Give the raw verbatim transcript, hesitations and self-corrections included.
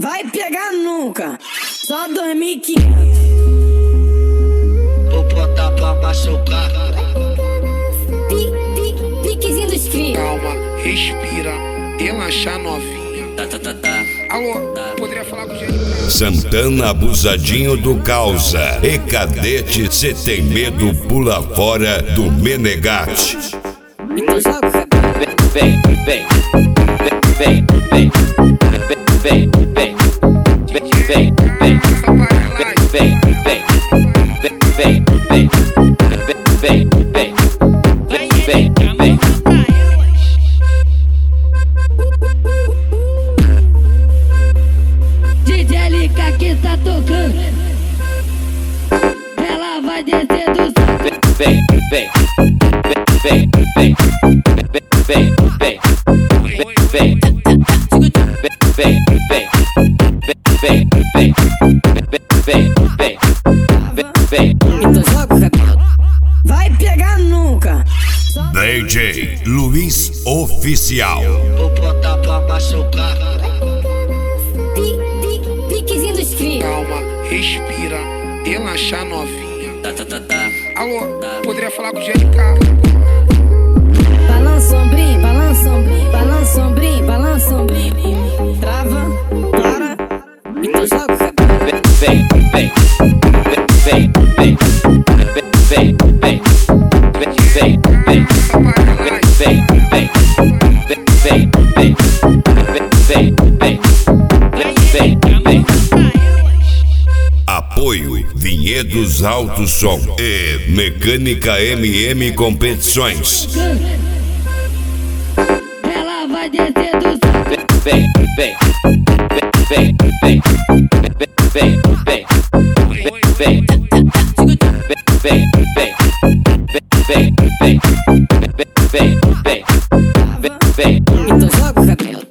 vai pegar nunca, só dois mil e quinhentos. Vou botar pra machucar. Piquezinho dos cria. Calma, respira, relaxa novinha. Tá, tá, tá, tá. Alô, poderia falar com o Jericó? Santana abusadinho do causa. E cadete, cê tem medo, pula fora do Menegate. Então joga o cabelo. Vem, vem, vem, vem, vem, vem, vem, vem, vem, vem, vem, vem, vem, vem, vem, vem, vem, vem. D J L K que tá tocando, ela vai descer do céu. Vem, vem, vem, vem, vem, vem, vem, vem, vem, vem, vem, vem, vem, vem, vem. Então joga o cabelo, vai pegar nunca. D J Luiz Oficial. Vou botar pra machucar. Piquezinho dos cria. Calma, respira, relaxa novinha. Tá, tá, tá, tá. Alô, poderia falar com o Jericó? Balança ombrinho, balança ombrinho, balança ombrinho, balança ombrinho. Trava, para, então joga o cabelo. Vem, vem, vem, vem, vem, vem, vem, vem, vem, vem, vem, vem, vem, vem, vem, vem, vem, vem. Apoio Vinhedos Alto Som e Mecânica M M Competições. Ela vai descer do céu. Vem, vem, vem, vem, vem, vem, vem, vem, vem, vem, vem, vem, vem, vem, vem, vem, vem. Então joga o cabelo.